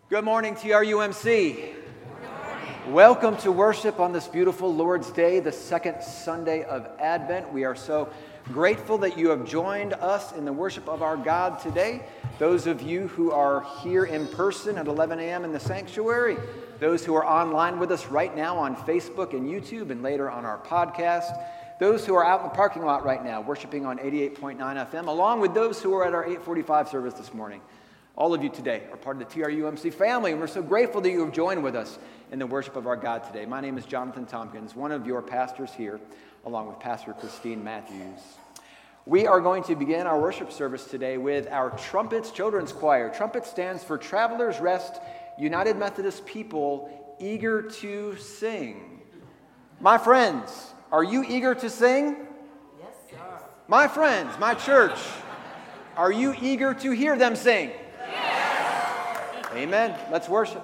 Good morning, TRUMC. Welcome to worship on this beautiful Lord's Day, the second Sunday of Advent. We are so grateful that you have joined us in the worship of our God today. Those of you who are here in person at 11 a.m. in the sanctuary, those who are online with us right now on Facebook and YouTube and later on our podcast, those who are out in the parking lot right now worshiping on 88.9 FM, along with those who are at our 8:45 service this morning. All of you today are part of the TRUMC family, and we're so grateful that you have joined with us in the worship of our God today. My name is Jonathan Tompkins, one of your pastors here, along with Pastor Christine Matthews. We are going to begin our worship service today with our Trumpets Children's Choir. Trumpet stands for Travelers Rest United Methodist People Eager to Sing. My friends, are you eager to sing? Yes, sir. My friends, my church, are you eager to hear them sing? Amen. Let's worship.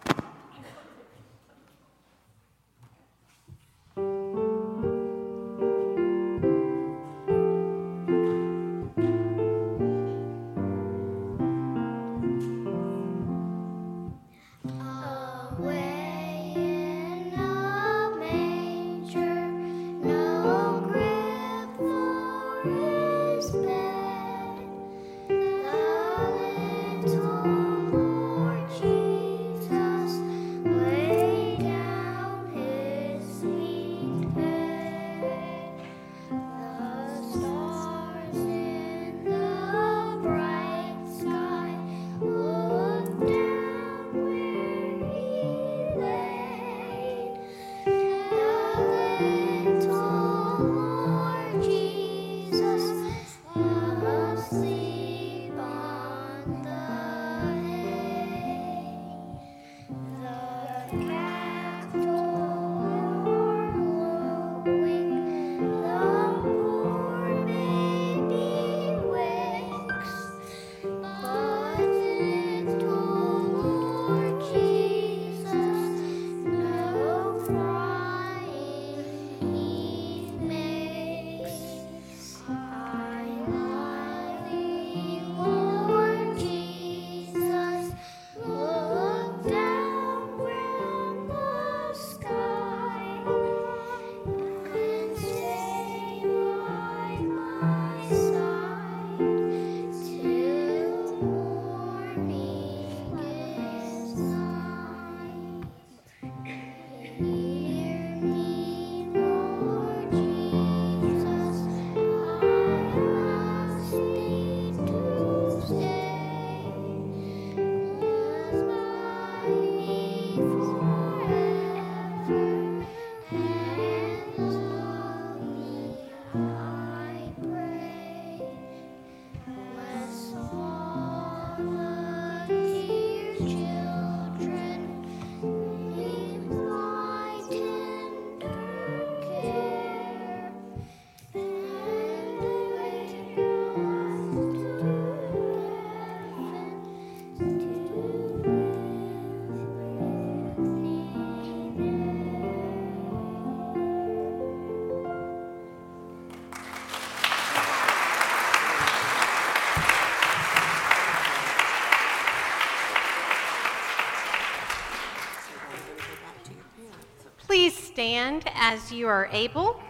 Please stand as you are able.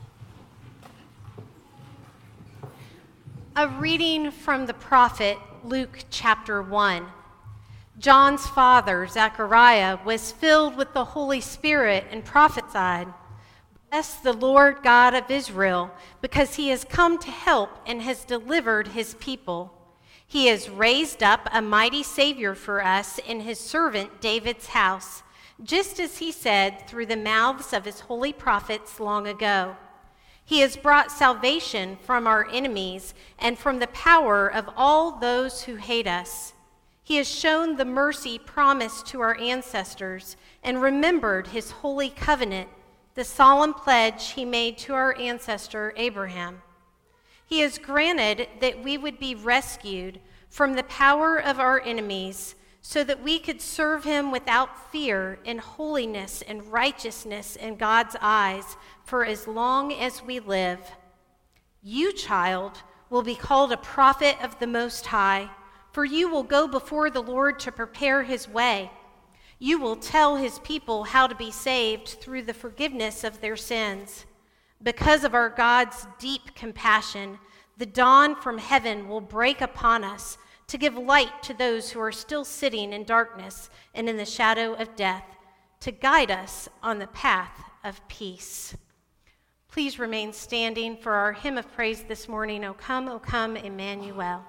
A reading from the prophet Luke chapter 1. John's father, Zechariah, was filled with the Holy Spirit and prophesied, "Bless the Lord God of Israel, because he has come to help and has delivered his people. He has raised up a mighty Savior for us in his servant David's house, just as he said through the mouths of his holy prophets long ago. He has brought salvation from our enemies and from the power of all those who hate us. He has shown the mercy promised to our ancestors and remembered his holy covenant, the solemn pledge he made to our ancestor Abraham. He has granted that we would be rescued from the power of our enemies, so that we could serve him without fear in holiness and righteousness in God's eyes for as long as we live. You, child, will be called a prophet of the Most High, For you will go before the Lord to prepare his way. You will tell his people how to be saved through the forgiveness of their sins. Because of our God's deep compassion, the dawn from heaven will break upon us to give light to those who are still sitting in darkness and in the shadow of death, to guide us on the path of peace. Please remain standing for our hymn of praise this morning, O come, Emmanuel.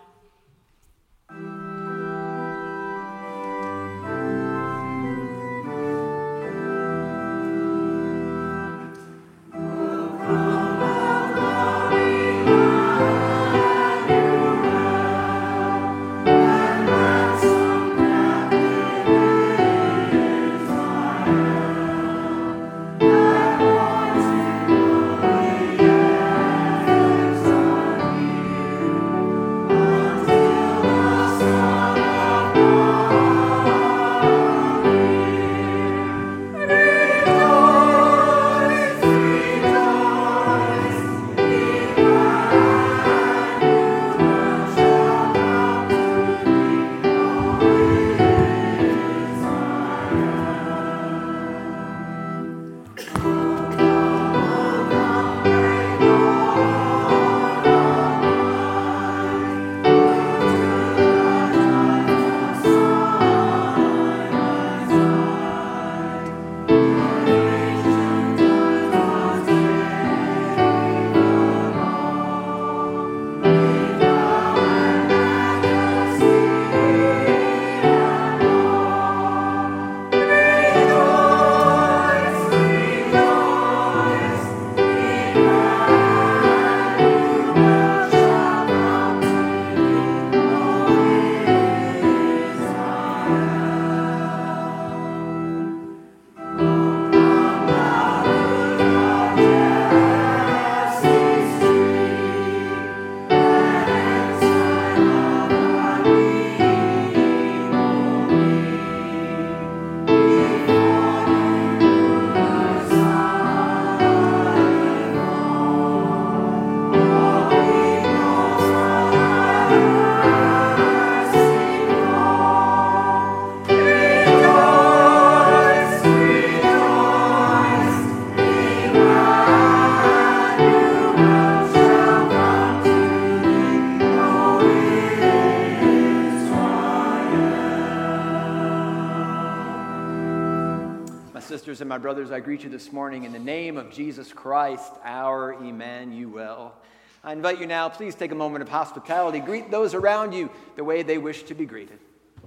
And my brothers, I greet you this morning in the name of Jesus Christ, our Emmanuel. I invite you now, please take a moment of hospitality. Greet those around you the way they wish to be greeted.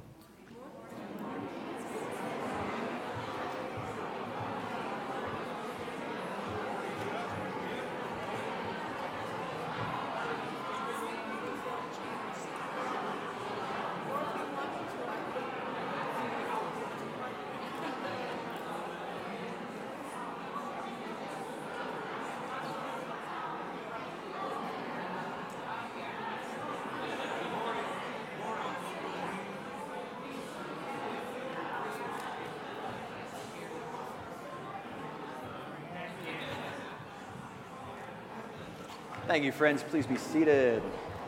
Thank you, friends. Please be seated.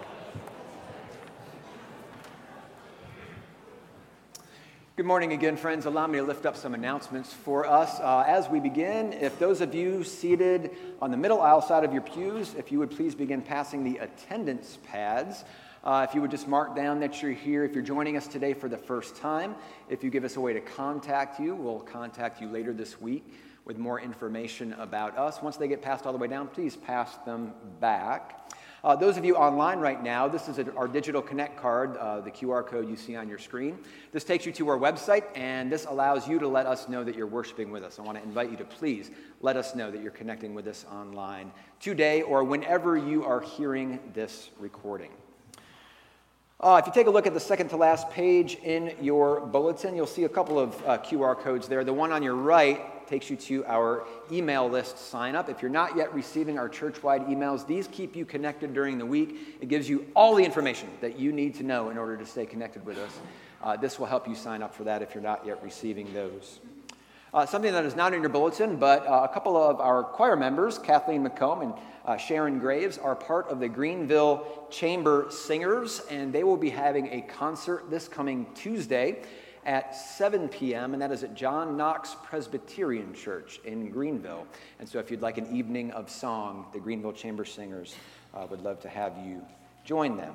Good morning again, friends. Allow me to lift up some announcements for us. As we begin, if those of you seated on the middle aisle side of your pews, if you would please begin passing the attendance pads. If you would just mark down that you're here. If you're joining us today for the first time, if you give us a way to contact you, we'll contact you later this week with more information about us. Once they get passed all the way down, please pass them back. Those of you online right now, this is our Digital Connect card, the QR code you see on your screen. This takes you to our website, and this allows you to let us know that you're worshiping with us. I want to invite you to please let us know that you're connecting with us online today or whenever you are hearing this recording. If you take a look at the second to last page in your bulletin, you'll see a couple of QR codes there. The one on your right takes you to our email list sign up. If you're not yet receiving our church-wide emails, these keep you connected during the week. It gives you all the information that you need to know in order to stay connected with us. This will help you sign up for that if you're not yet receiving those. Something that is not in your bulletin, but a couple of our choir members, Kathleen McComb and Sharon Graves, are part of the Greenville Chamber Singers, and they will be having a concert this coming Tuesday at 7 p.m., and that is at John Knox Presbyterian Church in Greenville. And so if you'd like an evening of song, the Greenville Chamber Singers would love to have you join them.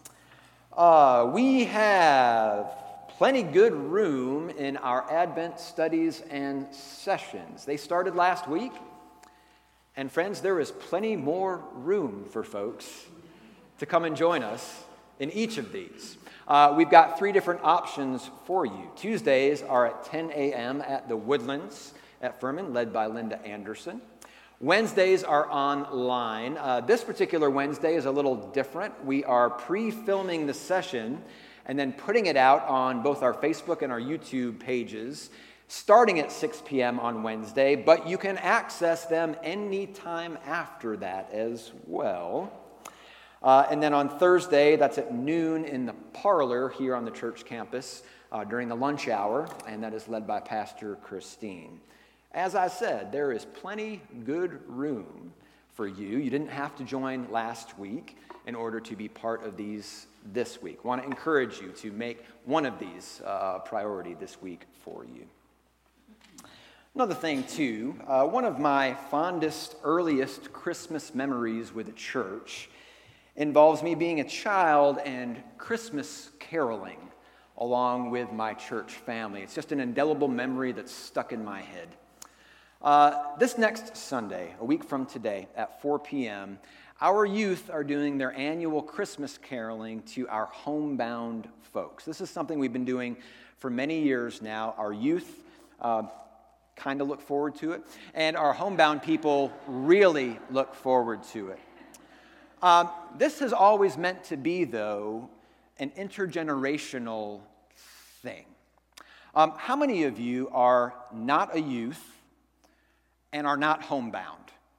We have plenty good room in our Advent studies and sessions. They started last week, and friends, there is plenty more room for folks to come and join us in each of these. We've got 3 different options for you. Tuesdays are at 10 a.m. at the Woodlands at Furman, led by Linda Anderson. Wednesdays are online. This particular Wednesday is a little different. We are pre-filming the session and then putting it out on both our Facebook and our YouTube pages, starting at 6 p.m. on Wednesday, but you can access them anytime after that as well. And then on Thursday, that's at noon in the parlor here on the church campus during the lunch hour, and that is led by Pastor Christine. As I said, there is plenty good room for you. You didn't have to join last week in order to be part of these this week. I want to encourage you to make one of these a priority this week for you. Another thing, too, one of my fondest, earliest Christmas memories with the church involves me being a child and Christmas caroling along with my church family. It's just an indelible memory that's stuck in my head. This next Sunday, a week from today, at 4 p.m., our youth are doing their annual Christmas caroling to our homebound folks. This is something we've been doing for many years now. Our youth kind of look forward to it, and our homebound people really look forward to it. This has always meant to be, though, an intergenerational thing. How many of you are not a youth and are not homebound?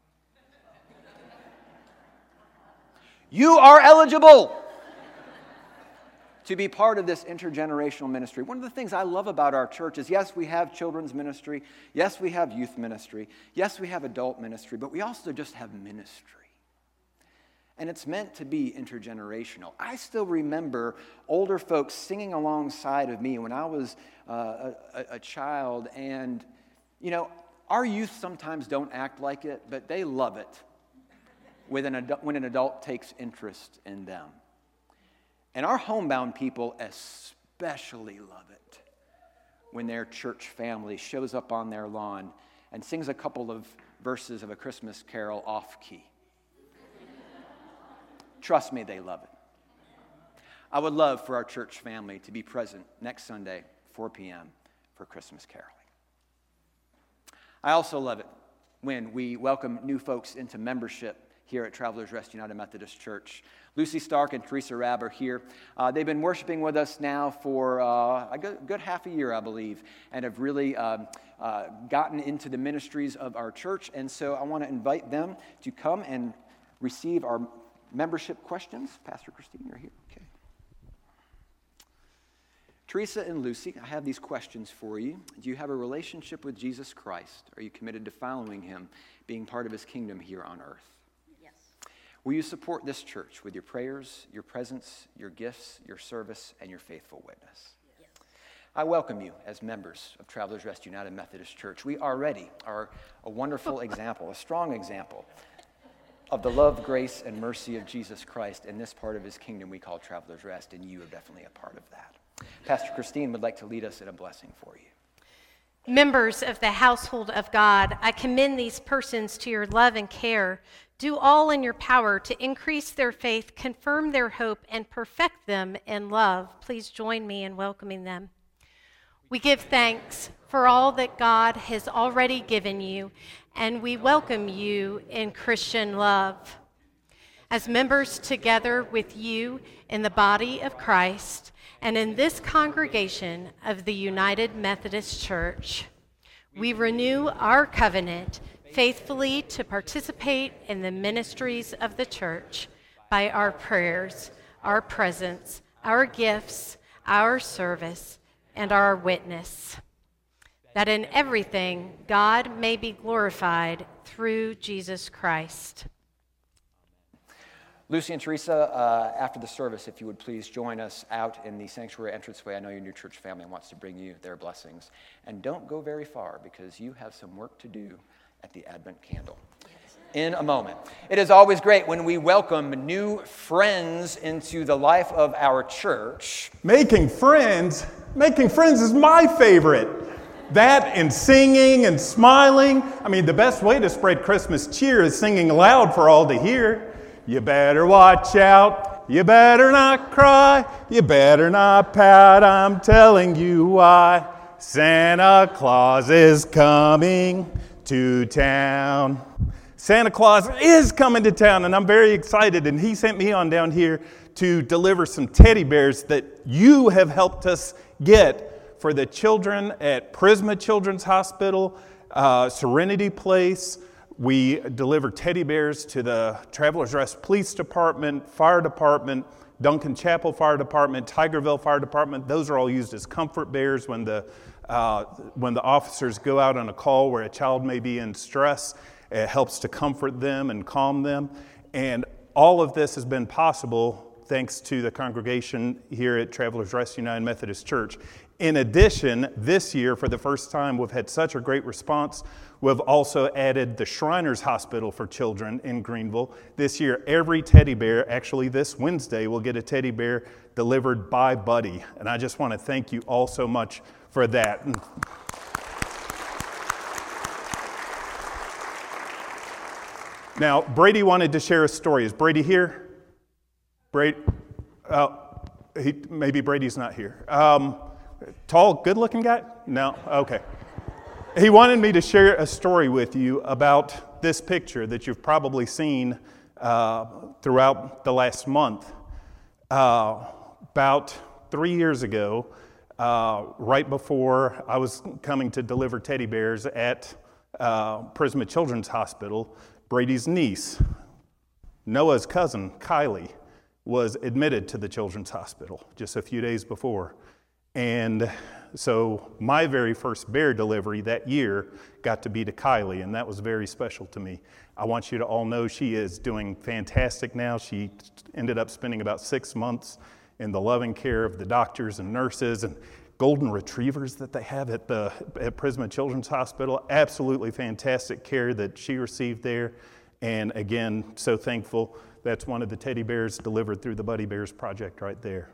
You are eligible to be part of this intergenerational ministry. One of the things I love about our church is, yes, we have children's ministry. Yes, we have youth ministry. Yes, we have adult ministry, but we also just have ministry. And it's meant to be intergenerational. I still remember older folks singing alongside of me when I was a child. And, you know, our youth sometimes don't act like it, but they love it when an adult takes interest in them. And our homebound people especially love it when their church family shows up on their lawn and sings a couple of verses of A Christmas Carol off-key. Trust me, they love it. I would love for our church family to be present next Sunday, 4 p.m., for Christmas caroling. I also love it when we welcome new folks into membership here at Travelers Rest United Methodist Church. Lucy Stark and Teresa Rabb are here. They've been worshiping with us now for a good half a year, I believe, and have really gotten into the ministries of our church. And so I want to invite them to come and receive our membership questions. Pastor Christine, you're here. Okay. Teresa and Lucy, I have these questions for you. Do you have a relationship with Jesus Christ? Are you committed to following him, being part of his kingdom here on earth? Yes. Will you support this church with your prayers, your presence, your gifts, your service, and your faithful witness? Yes. I welcome you as members of Travelers Rest United Methodist Church. We already are a wonderful example, a strong example of the love, grace, and mercy of Jesus Christ in this part of his kingdom we call Travelers Rest, and you are definitely a part of that. Pastor Christine would like to lead us in a blessing for you. Members of the household of God, I commend these persons to your love and care. Do all in your power to increase their faith, confirm their hope, and perfect them in love. Please join me in welcoming them. We give thanks for all that God has already given you, and we welcome you in Christian love. As members together with you in the body of Christ and in this congregation of the United Methodist Church, we renew our covenant faithfully to participate in the ministries of the church by our prayers, our presence, our gifts, our service, and our witness. that in everything God may be glorified through Jesus Christ. Lucy and Teresa, after the service, if you would please join us out in the sanctuary entranceway. I know your new church family wants to bring you their blessings. And don't go very far, because you have some work to do at the Advent candle in a moment. It is always great when we welcome new friends into the life of our church. Making friends is my favorite. That and singing and smiling. I mean, the best way to spread Christmas cheer is singing loud for all to hear. You better watch out. You better not cry. You better not pout. I'm telling you why. Santa Claus is coming to town. Santa Claus is coming to town, and I'm very excited. And he sent me on down here to deliver some teddy bears that you have helped us get for the children at Prisma Children's Hospital, Serenity Place. We deliver teddy bears to the Travelers Rest Police Department, Fire Department, Duncan Chapel Fire Department, Tigerville Fire Department. Those are all used as comfort bears when the officers go out on a call where a child may be in stress. It helps to comfort them and calm them. And all of this has been possible thanks to the congregation here at Travelers Rest United Methodist Church. In addition, this year, for the first time, we've had such a great response. We've also added the Shriners Hospital for Children in Greenville. This year, every teddy bear, actually this Wednesday, will get a teddy bear delivered by Buddy. And I just want to thank you all so much for that. Now, Brady wanted to share a story. Is Brady here? Brady? Maybe Brady's not here. Tall, good-looking guy? No? Okay. He wanted me to share a story with you about this picture that you've probably seen throughout the last month. About 3 years ago, right before I was coming to deliver teddy bears at Prisma Children's Hospital, Brady's niece, Noah's cousin, Kylie, was admitted to the Children's Hospital just a few days before. And so my very first bear delivery that year got to be to Kylie, and that was very special to me. I want you to all know she is doing fantastic now. She ended up spending about 6 months in the loving care of the doctors and nurses and golden retrievers that they have at Prisma Children's Hospital. Absolutely fantastic care that she received there. And again, so thankful. That's one of the teddy bears delivered through the Buddy Bears Project right there.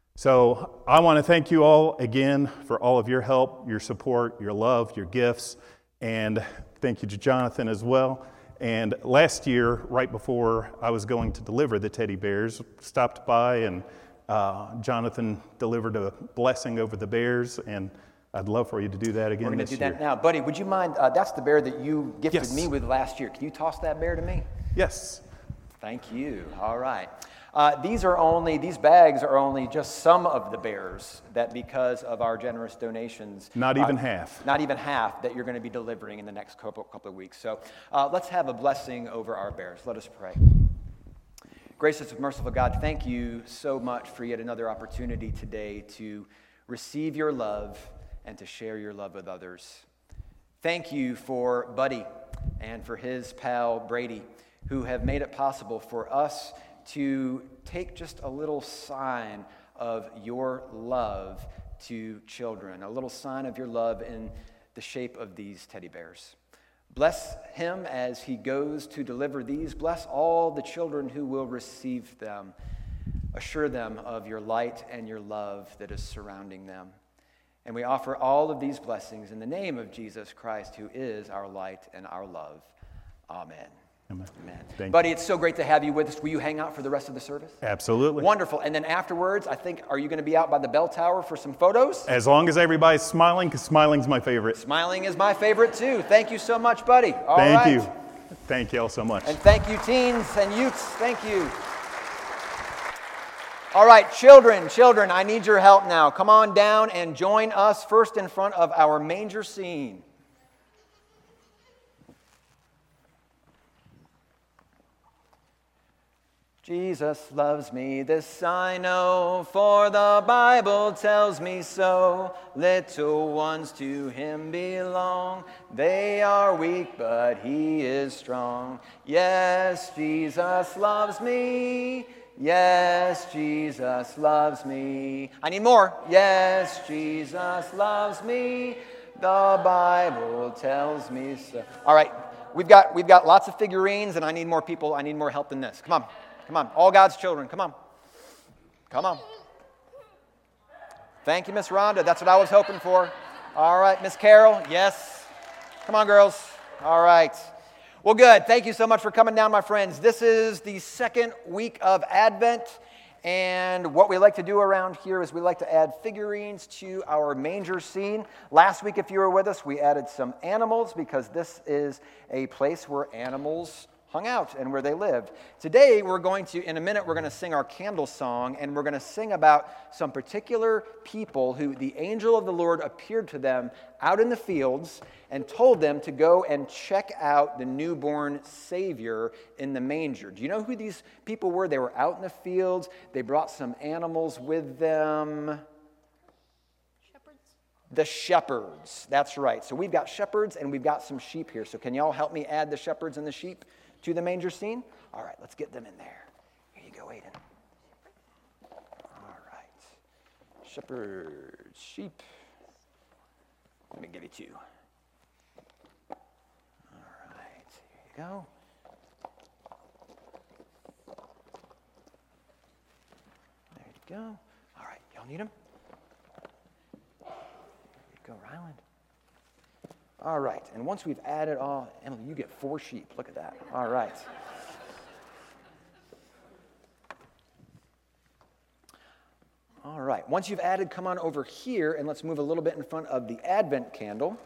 So I want to thank you all again for all of your help, your support, your love, your gifts, and thank you to Jonathan as well. And last year, right before I was going to deliver the teddy bears, stopped by and Jonathan delivered a blessing over the bears, and I'd love for you to do that again. We're going to do that now. Buddy, would you mind, that's the bear that you gifted me with last year. Can you toss that bear to me? Yes. Thank you. All right. These bags are only just some of the bears that, because of our generous donations, not even half that you're going to be delivering in the next couple of weeks. So let's have a blessing over our bears. Let us pray. Gracious and merciful God, thank you so much for yet another opportunity today to receive your love and to share your love with others. Thank you for Buddy and for his pal Brady, who have made it possible for us to take just a little sign of your love to children, a little sign of your love in the shape of these teddy bears. Bless him as he goes to deliver these. Bless all the children who will receive them. Assure them of your light and your love that is surrounding them. And we offer all of these blessings in the name of Jesus Christ, who is our light and our love. Amen. Amen. Buddy, it's so great to have you with us. Will you hang out for the rest of the service? Absolutely. Wonderful. And then afterwards, are you going to be out by the bell tower for some photos? As long as everybody's smiling, because smiling's my favorite. Smiling is my favorite too. Thank you so much, buddy. Thank you. Thank you all so much. And thank you, teens and youths. Thank you. All right, children, I need your help now. Come on down and join us first in front of our manger scene. Jesus loves me, this I know, for the Bible tells me so. Little ones to him belong. They are weak, but he is strong. Yes, Jesus loves me. Yes, Jesus loves me. I need more. Yes, Jesus loves me. The Bible tells me so. All right, we've got lots of figurines, and I need more people. I need more help than this. Come on. Come on, all God's children, come on. Come on. Thank you, Miss Rhonda. That's what I was hoping for. All right, Miss Carol, yes. Come on, girls. All right. Well, good. Thank you so much for coming down, my friends. This is the second week of Advent, and what we like to do around here is we like to add figurines to our manger scene. Last week, if you were with us, we added some animals because this is a place where animals hung out and where they lived. Today, in a minute, we're going to sing our candle song, and we're going to sing about some particular people who the angel of the Lord appeared to them out in the fields and told them to go and check out the newborn Savior in the manger. Do you know who these people were? They were out in the fields. They brought some animals with them. The shepherds. That's right. So we've got shepherds and we've got some sheep here. So can y'all help me add the shepherds and the sheep to the manger scene? All right, let's get them in there. Here you go, Aiden. All right. Shepherds, sheep. Let me give you two. All right, here you go. There you go. All right, y'all need them? Go, Ryland. All right, and once we've added all, Emily, you get 4 sheep. Look at that. All right. All right, once you've added, come on over here, and let's move a little bit in front of the Advent candle.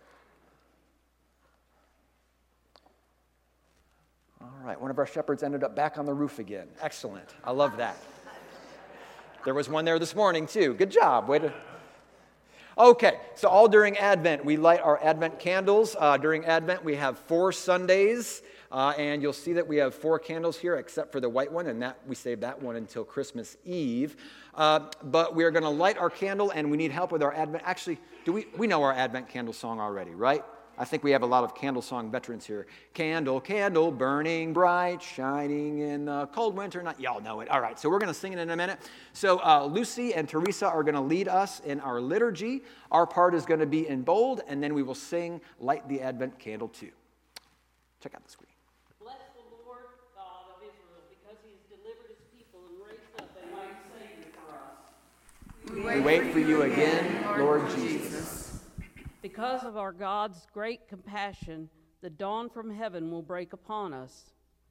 All right, one of our shepherds ended up back on the roof again. Excellent. I love that. There was one there this morning, too. Good job. Way to... Okay, so all during Advent, we light our Advent candles. During Advent, we have 4 Sundays, and you'll see that we have 4 candles here, except for the white one, and that we save that one until Christmas Eve. But we're going to light our candle, and we need help with our Advent. Actually, we know our Advent candle song already, right? I think we have a lot of candle song veterans here. Candle, candle, burning bright, shining in the cold winter night. Y'all know it. All right, so we're going to sing it in a minute. So Lucy and Teresa are going to lead us in our liturgy. Our part is going to be in bold, and then we will sing Light the Advent Candle too. Check out the screen. Bless the Lord God of Israel, because he has delivered his people and raised up a mighty Savior for us. We wait for you again, Lord Jesus. Because of our God's great compassion, the dawn from heaven will break upon us.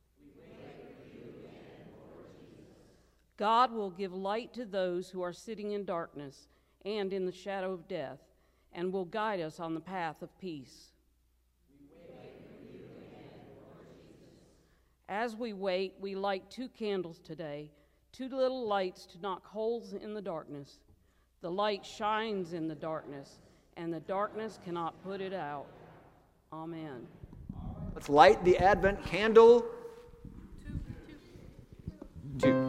God will give light to those who are sitting in darkness and in the shadow of death, and will guide us on the path of peace. As we wait, we light 2 candles today, 2 little lights to knock holes in the darkness. The light shines in the darkness, and the darkness cannot put it out. Amen. Let's light the Advent candle. 2.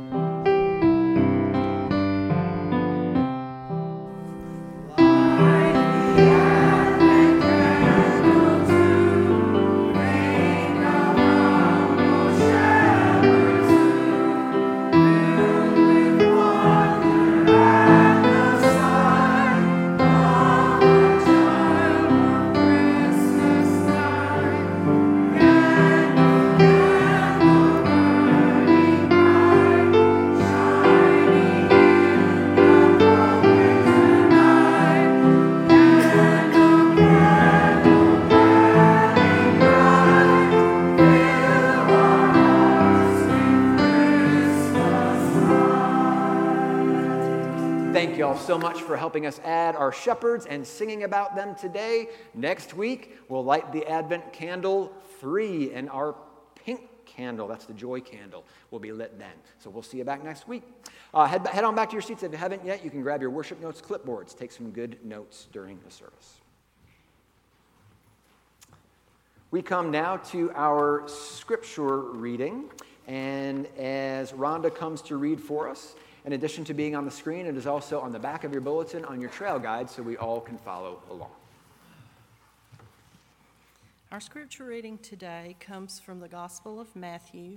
So much for helping us add our shepherds and singing about them today. Next week, we'll light the Advent candle 3, and our pink candle, that's the joy candle, will be lit then. So we'll see you back next week. Head on back to your seats. If you haven't yet, you can grab your worship notes clipboards. Take some good notes during the service. We come now to our scripture reading, And as Rhonda comes to read for us, in addition to being on the screen, it is also on the back of your bulletin on your trail guide so we all can follow along. Our scripture reading today comes from the Gospel of Matthew,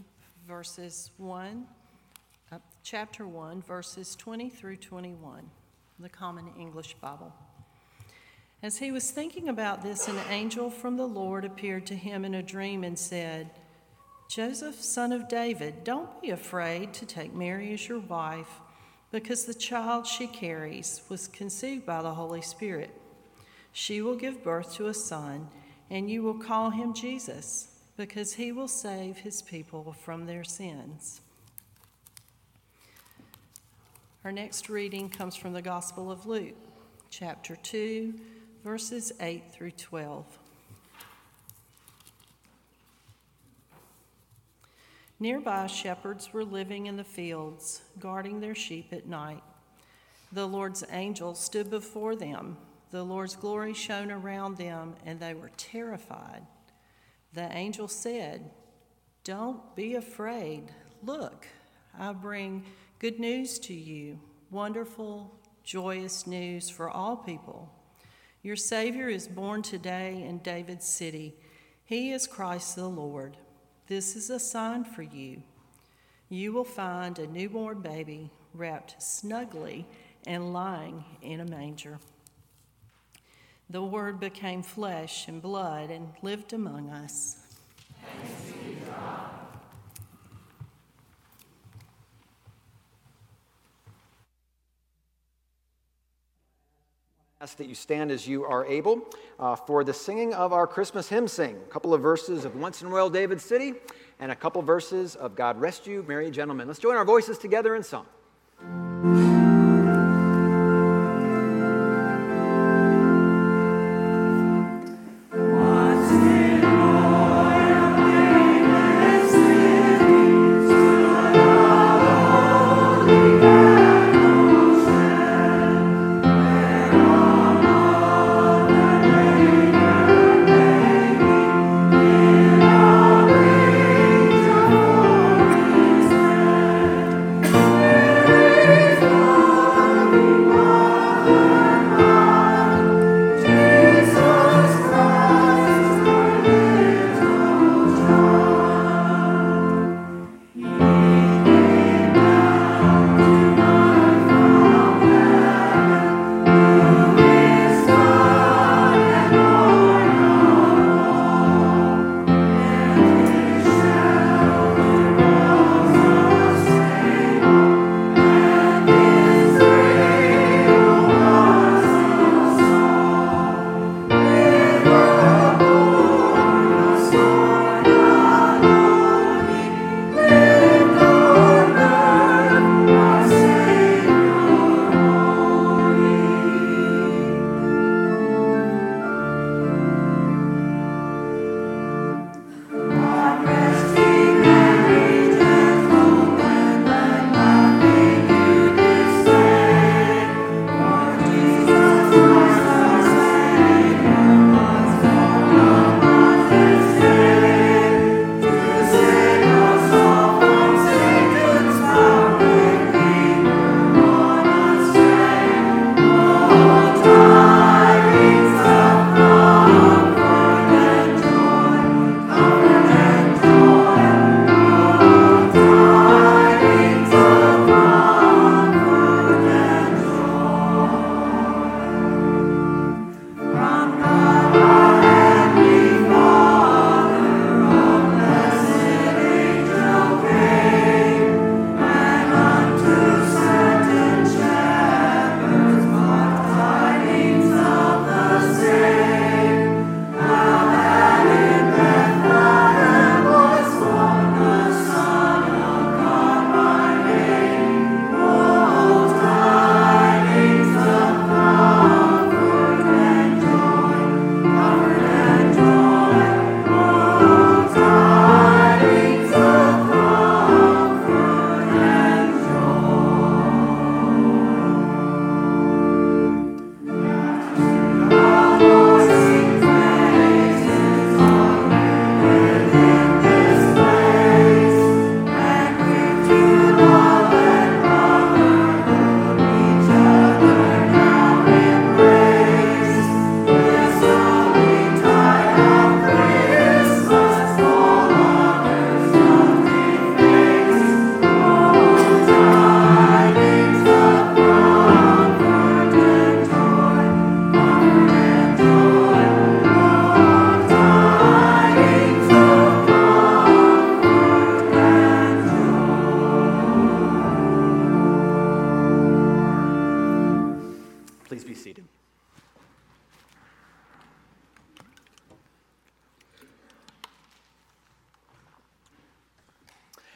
chapter 1, verses 20 through 21, the Common English Bible. As he was thinking about this, an angel from the Lord appeared to him in a dream and said, "Joseph, son of David, don't be afraid to take Mary as your wife, because the child she carries was conceived by the Holy Spirit. She will give birth to a son, and you will call him Jesus, because he will save his people from their sins." Our next reading comes from the Gospel of Luke, chapter 2, verses 8 through 12. Nearby, shepherds were living in the fields, guarding their sheep at night. The Lord's angel stood before them. The Lord's glory shone around them, and they were terrified. The angel said, "Don't be afraid. Look, I bring good news to you, wonderful, joyous news for all people. Your Savior is born today in David's city. He is Christ the Lord. This is a sign for you. You will find a newborn baby wrapped snugly and lying in a manger." The Word became flesh and blood and lived among us. Thanks be to God. Ask that you stand as you are able for the singing of our Christmas hymn sing. A couple of verses of Once in Royal David City and a couple verses of God Rest You, Merry Gentlemen. Let's join our voices together in song. Praise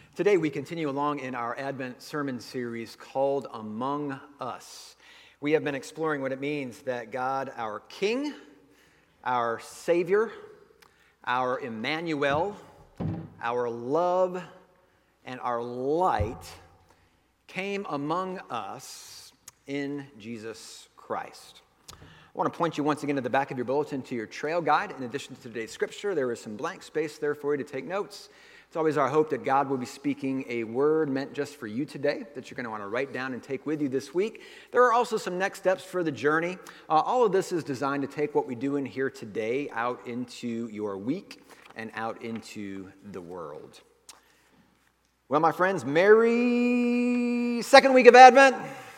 Today we continue along in our Advent sermon series called Among Us. We have been exploring what it means that God, our King, our Savior, our Emmanuel, our love, and our light came among us in Jesus Christ. I want to point you once again to the back of your bulletin to your trail guide. In addition to today's scripture, there is some blank space there for you to take notes. It's always our hope that God will be speaking a word meant just for you today that you're going to want to write down and take with you this week. There are also some next steps for the journey. All of this is designed to take what we do in here today out into your week and out into the world. Well, my friends, merry second week of Advent.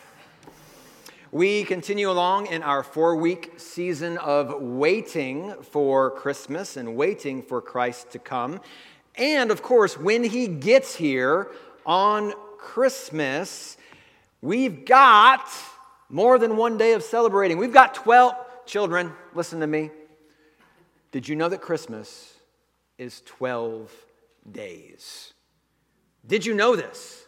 We continue along in our 4-week season of waiting for Christmas and waiting for Christ to come. And, of course, when he gets here on Christmas, we've got more than one day of celebrating. We've got 12 children. Listen to me. Did you know that Christmas is 12 days? Did you know this?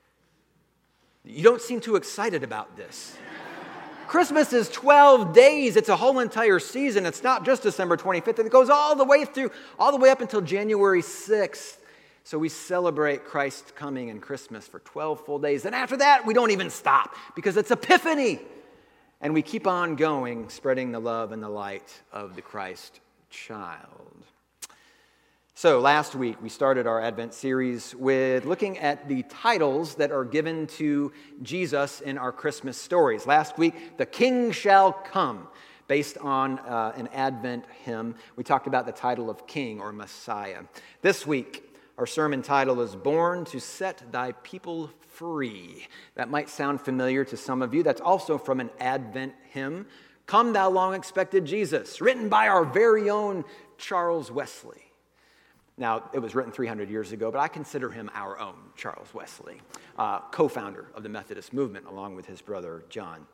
You don't seem too excited about this. Christmas is 12 days. It's a whole entire season. It's not just December 25th. It goes all the way up until January 6th. So we celebrate Christ's coming and Christmas for 12 full days. And after that, we don't even stop because it's Epiphany. And we keep on going, spreading the love and the light of the Christ child. So last week, we started our Advent series with looking at the titles that are given to Jesus in our Christmas stories. Last week, the King shall come, based on an Advent hymn. We talked about the title of King or Messiah. This week, our sermon title is Born to Set Thy People Free. That might sound familiar to some of you. That's also from an Advent hymn, Come Thou Long Expected Jesus, written by our very own Charles Wesley. Now, it was written 300 years ago, but I consider him our own Charles Wesley, co-founder of the Methodist movement, along with his brother John.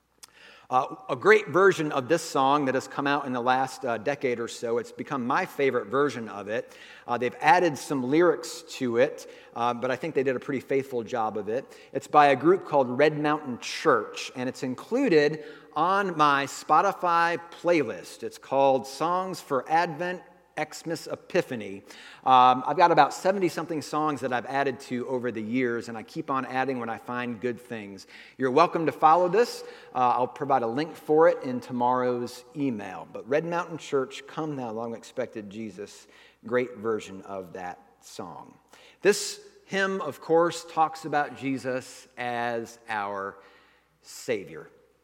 A great version of this song that has come out in the last decade or so. It's become my favorite version of it. They've added some lyrics to it, but I think they did a pretty faithful job of it. It's by a group called Red Mountain Church, and it's included on my Spotify playlist. It's called Songs for Advent Xmas Epiphany. I've got about 70-something songs that I've added to over the years, and I keep on adding when I find good things. You're welcome to follow this. I'll provide a link for it in tomorrow's email. But Red Mountain Church, Come Thou Long Expected Jesus, great version of that song. This hymn, of course, talks about Jesus as our Savior.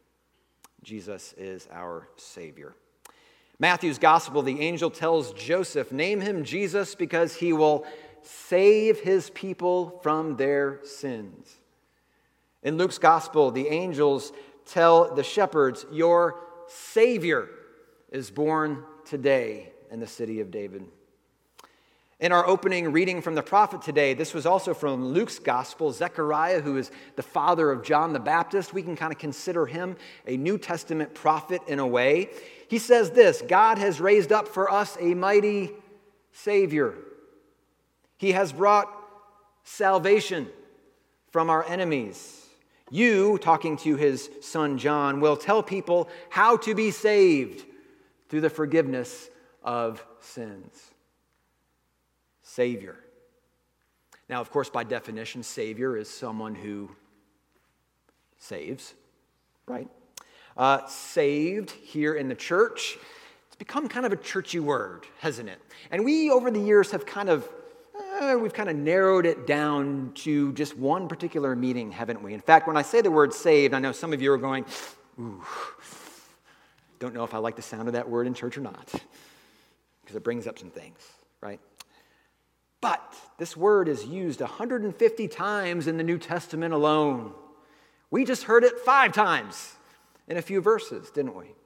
Jesus is our Savior. Matthew's gospel, the angel tells Joseph, name him Jesus because he will save his people from their sins. In Luke's gospel, the angels tell the shepherds, your Savior is born today in the city of David. In our opening reading from the prophet today, this was also from Luke's gospel, Zechariah, who is the father of John the Baptist. We can kind of consider him a New Testament prophet in a way. He says this, God has raised up for us a mighty Savior. He has brought salvation from our enemies. You, talking to his son John, will tell people how to be saved through the forgiveness of sins. Savior. Now, of course, by definition, Savior is someone who saves, right? Saved here in the church, it's become kind of a churchy word, hasn't it? And we, over the years, have we've kind of narrowed it down to just one particular meaning, haven't we? In fact, when I say the word saved, I know some of you are going, ooh, don't know if I like the sound of that word in church or not, because it brings up some things, right? But this word is used 150 times in the New Testament alone. We just heard it 5 times in a few verses, didn't we?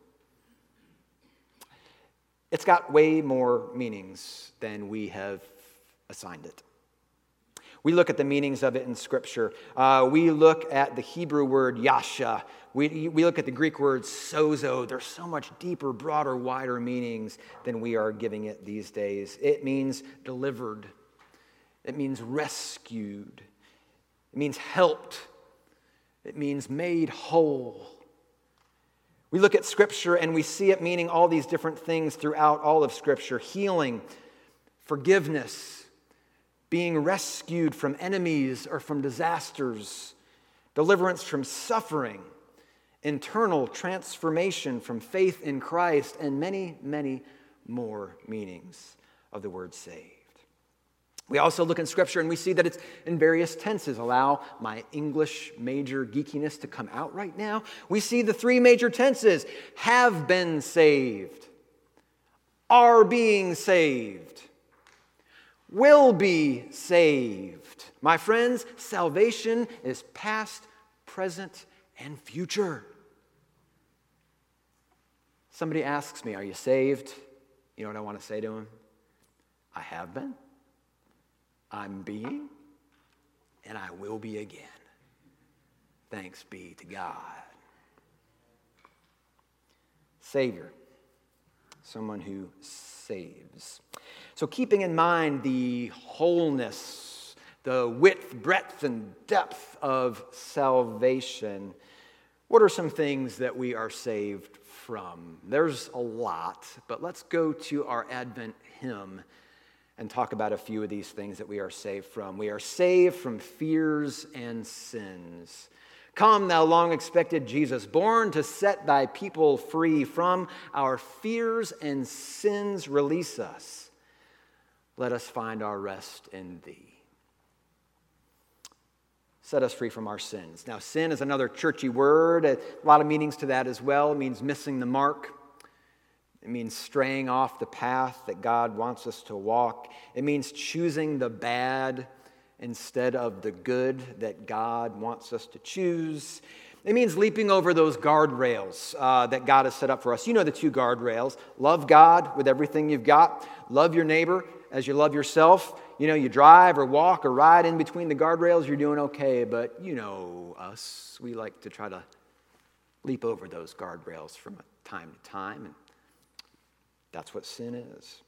It's got way more meanings than we have assigned it. We look at the meanings of it in Scripture. We look at the Hebrew word yasha. We look at the Greek word sozo. There's so much deeper, broader, wider meanings than we are giving it these days. It means delivered. It means rescued. It means helped. It means made whole. We look at Scripture and we see it meaning all these different things throughout all of Scripture. Healing, forgiveness, being rescued from enemies or from disasters, deliverance from suffering, internal transformation from faith in Christ, and many, many more meanings of the word saved. We also look in Scripture and we see that it's in various tenses. Allow my English major geekiness to come out right now. We see the three major tenses: have been saved, are being saved, will be saved. My friends, salvation is past, present, and future. Somebody asks me, are you saved? You know what I want to say to him? I have been, I'm being, and I will be again. Thanks be to God. Savior, someone who saves. So keeping in mind the wholeness, the width, breadth, and depth of salvation, what are some things that we are saved from? There's a lot, but let's go to our Advent hymn and talk about a few of these things that we are saved from. We are saved from fears and sins. Come, thou long-expected Jesus, born to set thy people free from our fears and sins, release us. Let us find our rest in thee. Set us free from our sins. Now, sin is another churchy word. A lot of meanings to that as well. It means missing the mark. It means straying off the path that God wants us to walk. It means choosing the bad instead of the good that God wants us to choose. It means leaping over those guardrails that God has set up for us. You know the two guardrails. Love God with everything you've got. Love your neighbor as you love yourself. You know, you drive or walk or ride in between the guardrails, you're doing okay. But you know us. We like to try to leap over those guardrails from time to time. And that's what sin is.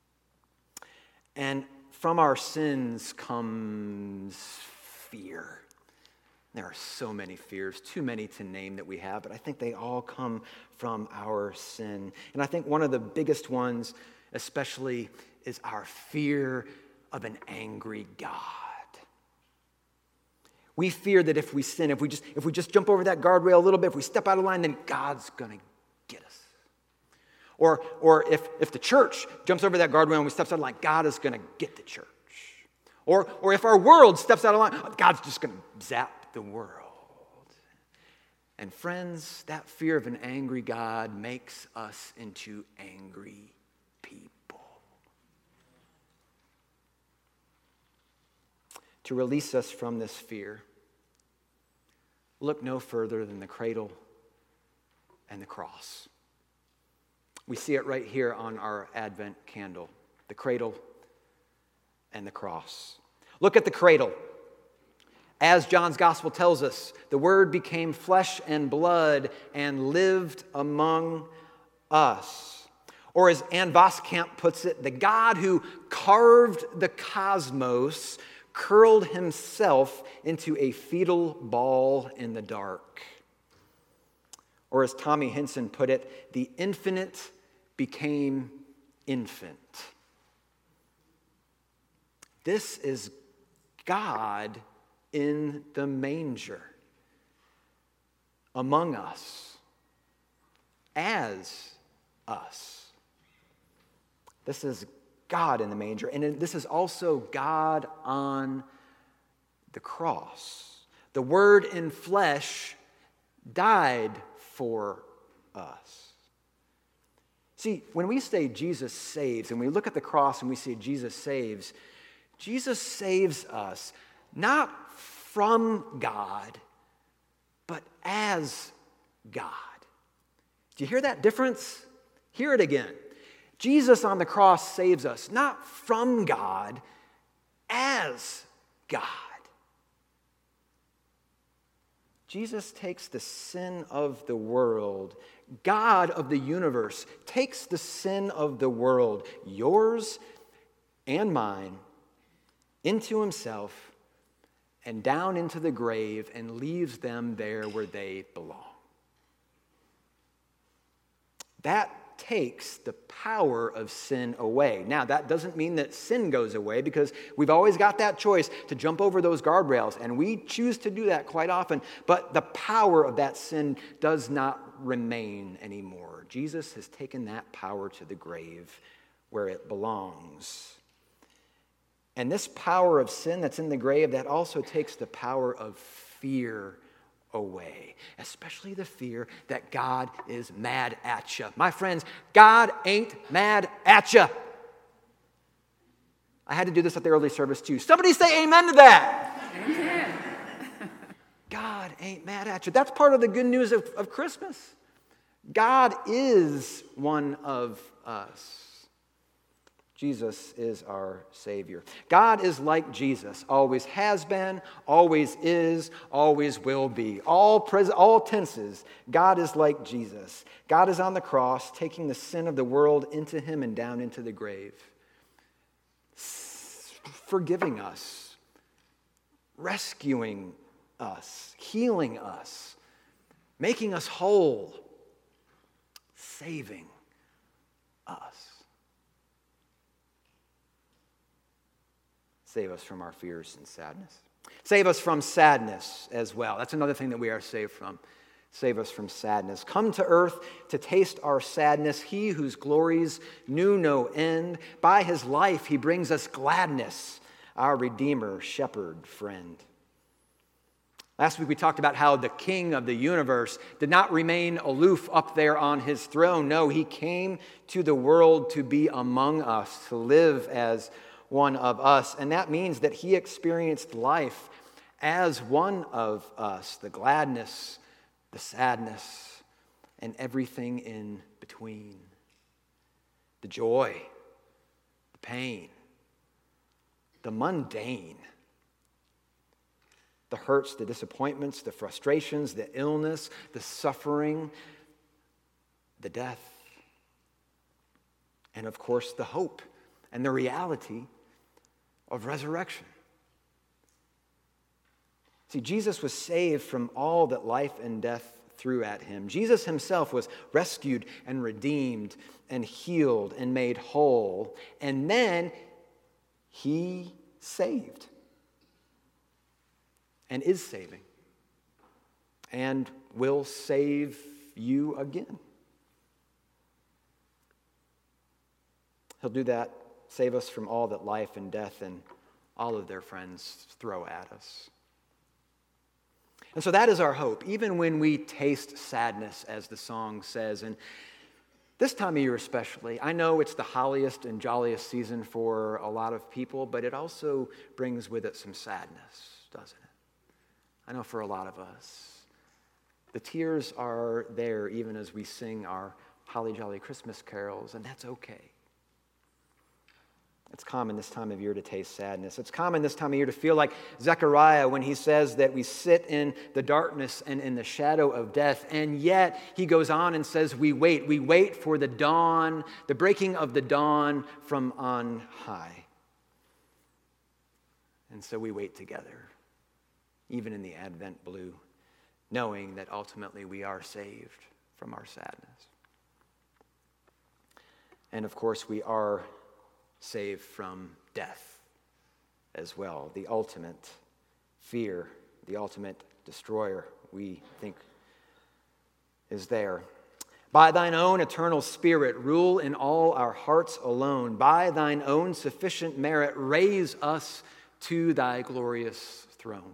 And from our sins comes fear. There are so many fears, too many to name that we have, but I think they all come from our sin. And I think one of the biggest ones, especially, is our fear of an angry God. We fear that if we sin, if we just jump over that guardrail a little bit, if we step out of line, then God's going to get us. Or if the church jumps over that guardrail and we step out of line, God is going to get the church. Or if our world steps out of line, God's just going to zap the world. And friends, that fear of an angry God makes us into angry people. To release us from this fear, look no further than the cradle and the cross. We see it right here on our Advent candle, the cradle and the cross. Look at the cradle. As John's gospel tells us, the Word became flesh and blood and lived among us. Or as Ann Voskamp puts it, the God who carved the cosmos curled himself into a fetal ball in the dark. Or as Tommy Henson put it, the infinite became infant. This is God in the manger, among us, as us. This is God in the manger, and this is also God on the cross. The Word in flesh died for us. See, when we say Jesus saves, and we look at the cross and we see Jesus saves us not from God, but as God. Do you hear that difference? Hear it again. Jesus on the cross saves us not from God, as God. Jesus takes the sin of the world. God of the universe takes the sin of the world, yours and mine, into himself and down into the grave and leaves them there where they belong. That takes the power of sin away. Now, that doesn't mean that sin goes away, because we've always got that choice to jump over those guardrails, and we choose to do that quite often, but the power of that sin does not remain anymore. Jesus has taken that power to the grave where it belongs. And this power of sin that's in the grave, that also takes the power of fear away, especially the fear that God is mad at you. My friends, God ain't mad at you. I had to do this at the early service too. Somebody say amen to that. Amen. God ain't mad at you. That's part of the good news of Christmas. God is one of us. Jesus is our Savior. God is like Jesus, always has been, always is, always will be. All tenses, God is like Jesus. God is on the cross, taking the sin of the world into him and down into the grave, forgiving us, rescuing us, healing us, making us whole, saving us. Save us from our fears and sadness. Save us from sadness as well. That's another thing that we are saved from. Save us from sadness. Come to earth to taste our sadness. He whose glories knew no end. By his life he brings us gladness, our Redeemer, shepherd, friend. Last week we talked about how the King of the universe did not remain aloof up there on his throne. No, he came to the world to be among us, to live as one of us. And that means that he experienced life as one of us, the gladness, the sadness, and everything in between. The joy, the pain, the mundane, the hurts, the disappointments, the frustrations, the illness, the suffering, the death, and of course the hope and the reality of resurrection. See, Jesus was saved from all that life and death threw at him. Jesus himself was rescued and redeemed and healed and made whole. And then he saved and is saving and will save you again. He'll do that. Save us from all that life and death and all of their friends throw at us. And so that is our hope, even when we taste sadness, as the song says. And this time of year especially, I know it's the holliest and jolliest season for a lot of people, but it also brings with it some sadness, doesn't it? I know for a lot of us. The tears are there even as we sing our holly jolly Christmas carols, and that's okay. It's common this time of year to taste sadness. It's common this time of year to feel like Zechariah when he says that we sit in the darkness and in the shadow of death. And yet he goes on and says we wait for the dawn, the breaking of the dawn from on high. And so we wait together, even in the Advent blue, knowing that ultimately we are saved from our sadness. And of course we are saved from death as well. The ultimate fear, the ultimate destroyer, we think is there. By thine own eternal Spirit, rule in all our hearts alone. By thine own sufficient merit, raise us to thy glorious throne.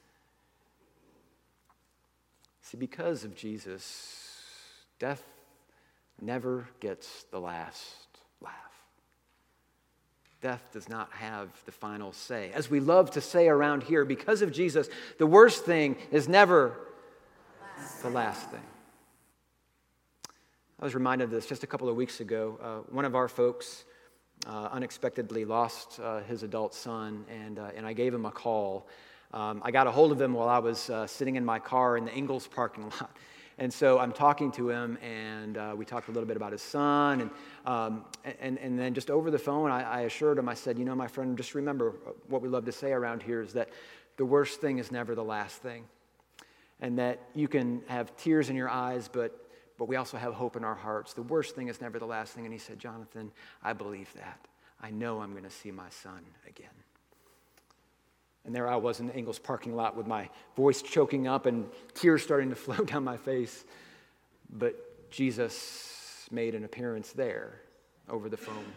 See, because of Jesus, death never gets the last laugh. Death does not have the final say. As we love to say around here, because of Jesus, the worst thing is never the last thing. I was reminded of this just a couple of weeks ago. One of our folks unexpectedly lost his adult son, and I gave him a call. I got a hold of him while I was sitting in my car in the Ingalls parking lot. And so I'm talking to him, and we talked a little bit about his son, and then just over the phone, I assured him, I said, my friend, just remember what we love to say around here is that the worst thing is never the last thing, and that you can have tears in your eyes, but we also have hope in our hearts. The worst thing is never the last thing. And he said, Jonathan, I believe that. I know I'm going to see my son again. And there I was in the Ingalls parking lot with my voice choking up and tears starting to flow down my face. But Jesus made an appearance there over the phone.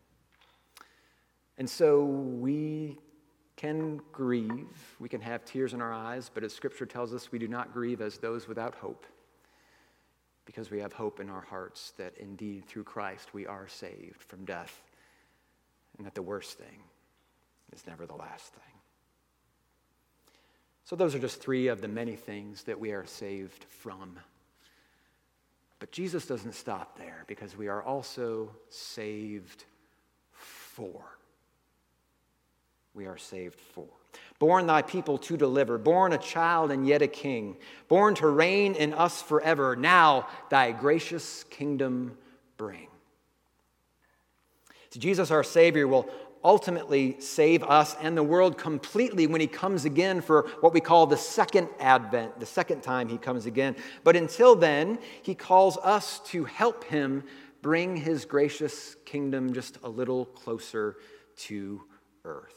And so we can grieve. We can have tears in our eyes, but as Scripture tells us, we do not grieve as those without hope, because we have hope in our hearts that indeed through Christ we are saved from death, and that the worst thing is never the last thing. So those are just three of the many things that we are saved from. But Jesus doesn't stop there, because we are also saved for. We are saved for. Born thy people to deliver, born a child and yet a king, born to reign in us forever, now thy gracious kingdom bring. So Jesus, our Savior, will ultimately save us and the world completely when he comes again for what we call the second advent, the second time he comes again. But until then, he calls us to help him bring his gracious kingdom just a little closer to earth.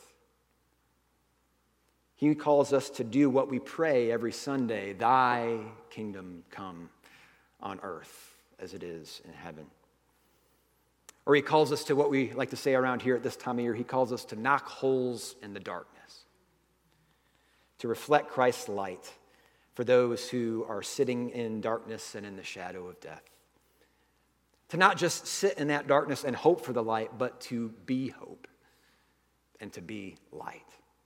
He calls us to do what we pray every Sunday, thy kingdom come on earth as it is in heaven. Or he calls us to what we like to say around here at this time of year, he calls us to knock holes in the darkness, to reflect Christ's light for those who are sitting in darkness and in the shadow of death. To not just sit in that darkness and hope for the light, but to be hope and to be light.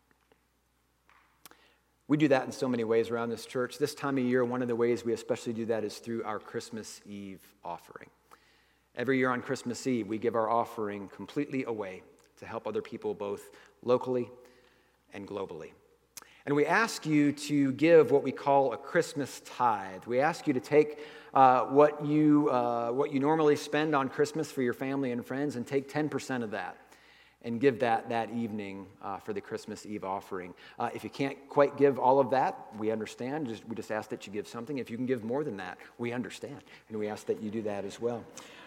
We do that in so many ways around this church. This time of year, one of the ways we especially do that is through our Christmas Eve offering. Every year on Christmas Eve, we give our offering completely away to help other people both locally and globally. And we ask you to give what we call a Christmas tithe. We ask you to take what you normally spend on Christmas for your family and friends and take 10% of that and give that evening for the Christmas Eve offering. If you can't quite give all of that, we understand. We just ask that you give something. If you can give more than that, we understand. And we ask that you do that as well.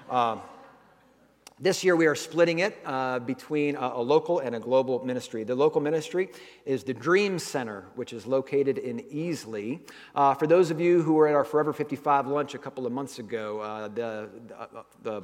This year we are splitting it between a local and a global ministry. The local ministry is the Dream Center, which is located in Easley. For those of you who were at our Forever 55 lunch a couple of months ago, the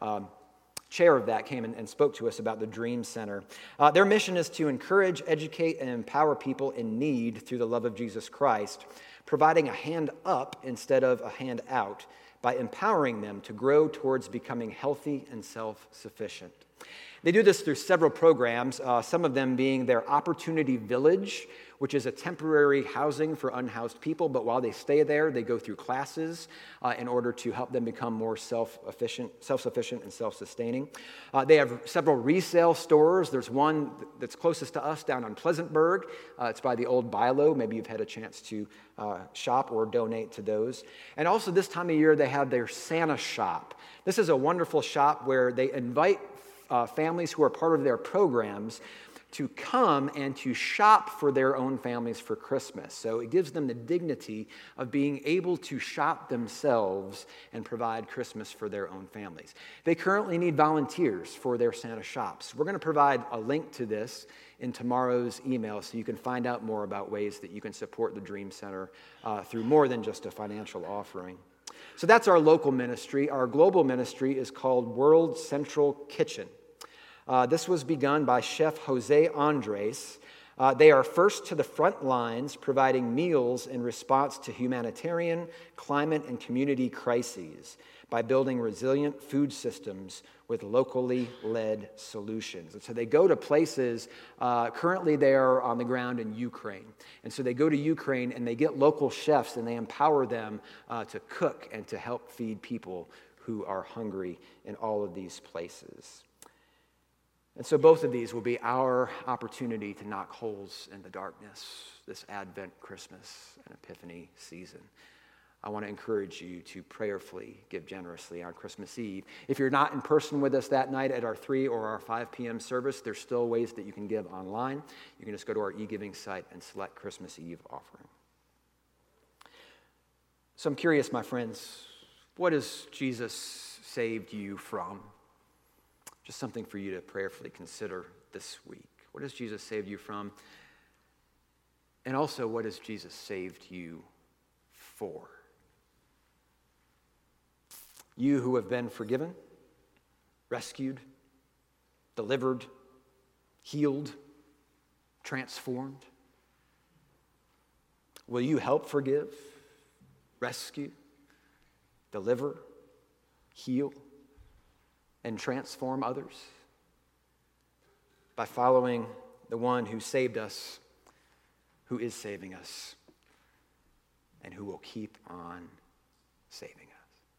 chair of that came and spoke to us about the Dream Center. Their mission is to encourage, educate, and empower people in need through the love of Jesus Christ, providing a hand up instead of a hand out by empowering them to grow towards becoming healthy and self-sufficient. They do this through several programs, some of them being their Opportunity Village, which is a temporary housing for unhoused people, but while they stay there, they go through classes in order to help them become more self-sufficient and self-sustaining. They have several resale stores. There's one that's closest to us down on Pleasantburg. It's by the old Bilo. Maybe you've had a chance to shop or donate to those. And also this time of year, they have their Santa Shop. This is a wonderful shop where they invite families who are part of their programs to come and to shop for their own families for Christmas. So it gives them the dignity of being able to shop themselves and provide Christmas for their own families. They currently need volunteers for their Santa shops. We're going to provide a link to this in tomorrow's email so you can find out more about ways that you can support the Dream Center through more than just a financial offering. So that's our local ministry. Our global ministry is called World Central Kitchen. This was begun by Chef Jose Andres. They are first to the front lines, providing meals in response to humanitarian, climate, and community crises by building resilient food systems with locally led solutions. And so they go to places, currently they are on the ground in Ukraine. And so they go to Ukraine and they get local chefs and they empower them to cook and to help feed people who are hungry in all of these places. And so both of these will be our opportunity to knock holes in the darkness this Advent, Christmas, and Epiphany season. I want to encourage you to prayerfully give generously on Christmas Eve. If you're not in person with us that night at our 3 or our 5 p.m. service, there's still ways that you can give online. You can just go to our e-giving site and select Christmas Eve offering. So I'm curious, my friends, what has Jesus saved you from? Just something for you to prayerfully consider this week. What has Jesus saved you from? And also, what has Jesus saved you for? You who have been forgiven, rescued, delivered, healed, transformed. Will you help forgive, rescue, deliver, heal, and transform others by following the one who saved us, who is saving us, and who will keep on saving us?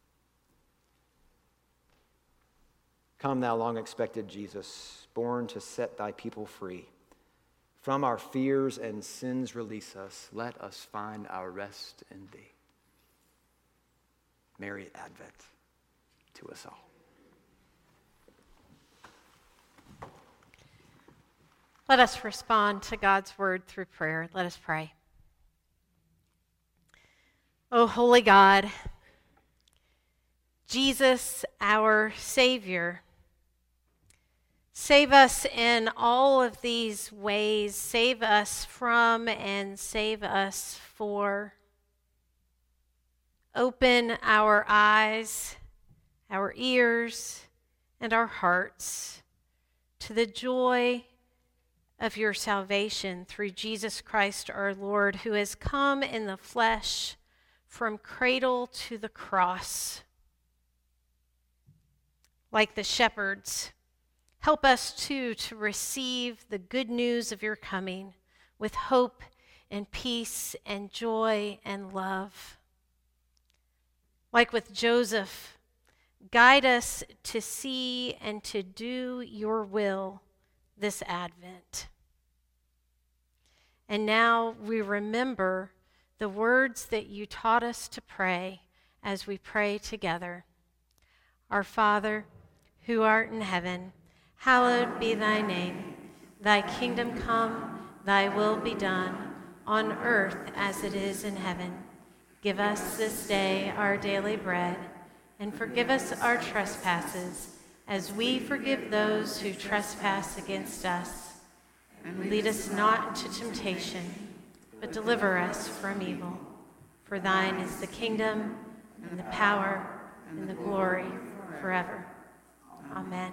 Come, thou long-expected Jesus, born to set thy people free. From our fears and sins release us. Let us find our rest in thee. Merry Advent to us all. Let us respond to God's word through prayer. Let us pray. O holy God, Jesus, our Savior, save us in all of these ways. Save us from and save us for. Open our eyes, our ears, and our hearts to the joy of your salvation through Jesus Christ our Lord, who has come in the flesh from cradle to the cross. Like the shepherds, help us too to receive the good news of your coming with hope and peace and joy and love. Like with Joseph, guide us to see and to do your will this Advent. And now we remember the words that you taught us to pray as we pray together. Our Father, who art in heaven, hallowed be thy name. Thy kingdom come, thy will be done, on earth as it is in heaven. Give us this day our daily bread, and forgive us our trespasses, as we forgive those who trespass against us. And lead us not into temptation, but deliver us from evil. For thine is the kingdom, and the power, and the glory forever. Amen.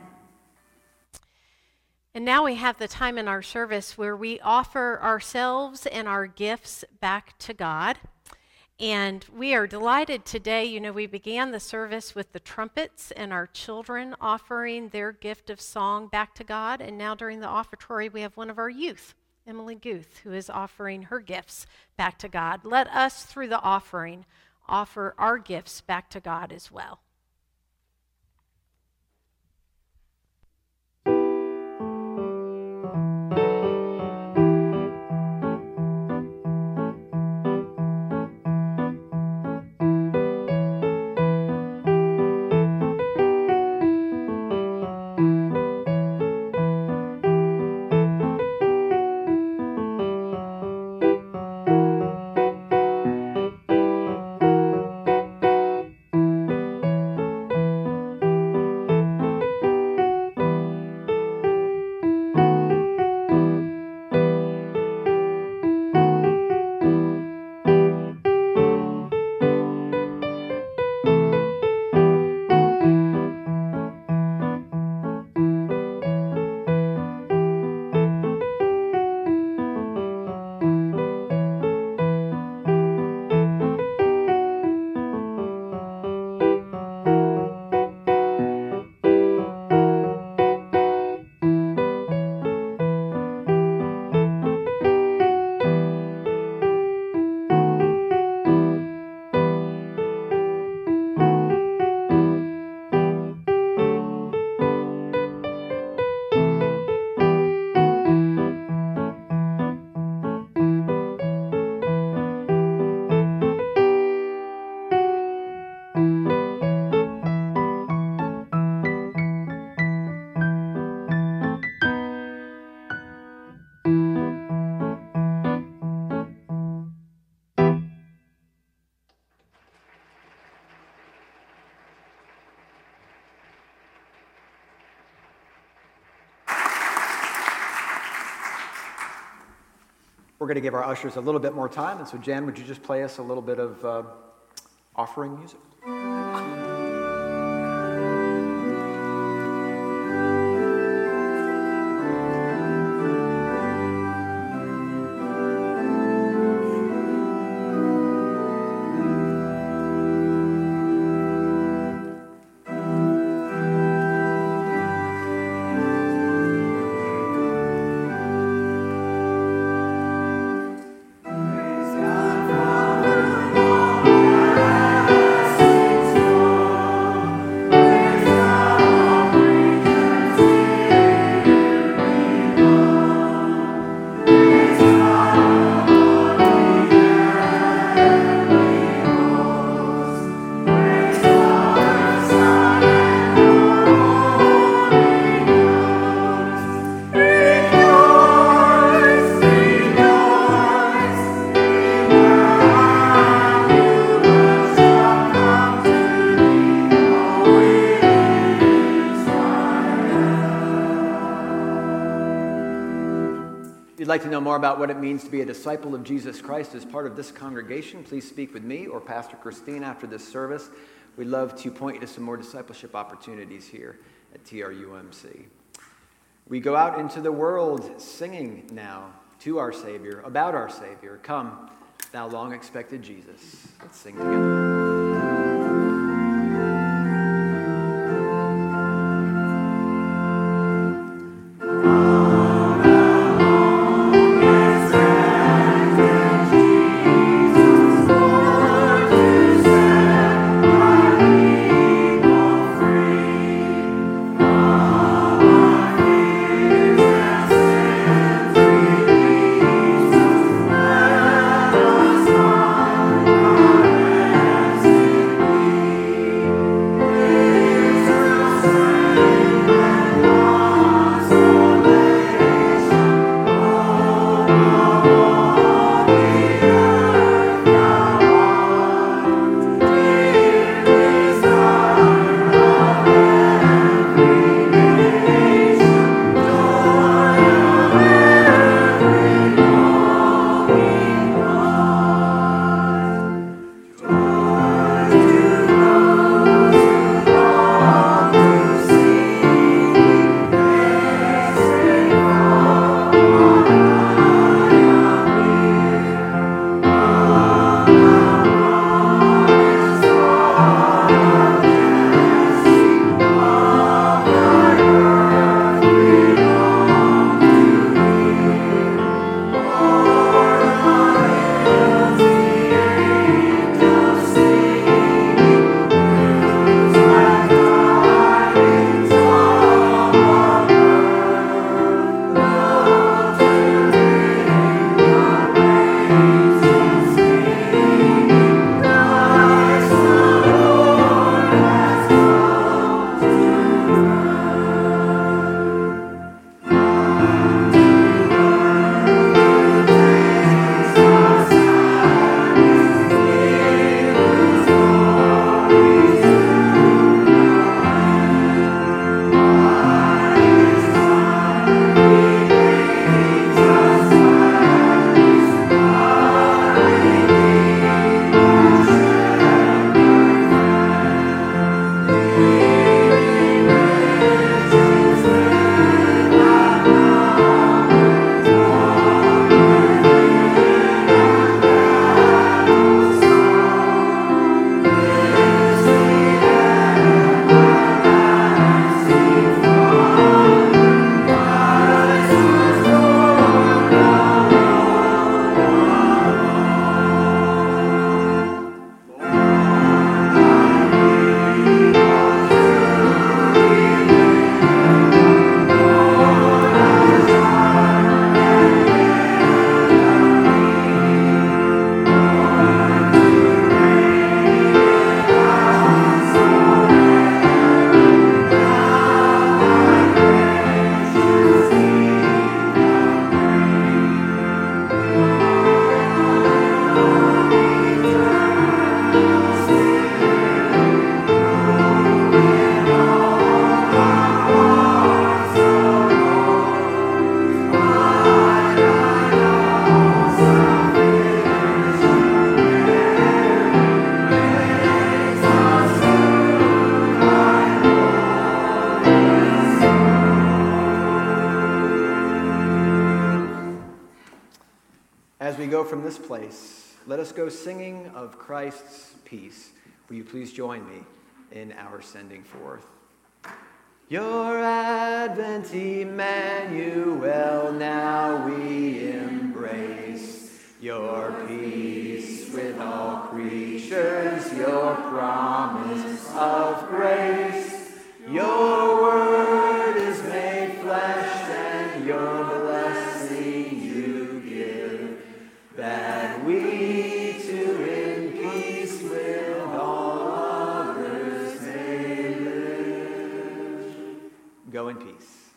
And now we have the time in our service where we offer ourselves and our gifts back to God. And we are delighted today. You know, we began the service with the trumpets and our children offering their gift of song back to God. And now during the offertory, we have one of our youth, Emily Guth, who is offering her gifts back to God. Let us, through the offering, offer our gifts back to God as well. We're going to give our ushers a little bit more time, and so Jan, would you just play us a little bit of offering music? If you'd like to know more about what it means to be a disciple of Jesus Christ as part of this congregation, please speak with me or Pastor Christine after this service. We'd love to point you to some more discipleship opportunities here at TRUMC. We go out into the world singing now to our Savior, about our Savior. Come, thou long expected Jesus. Let's sing together. If we go from this place, let us go singing of Christ's peace. Will you please join me in our sending forth? Your advent, Emmanuel, now we embrace. Your peace with all creatures, your promise of grace. Your word is made flesh, and your blessing you give, that we too in peace with all others may live. Go in peace.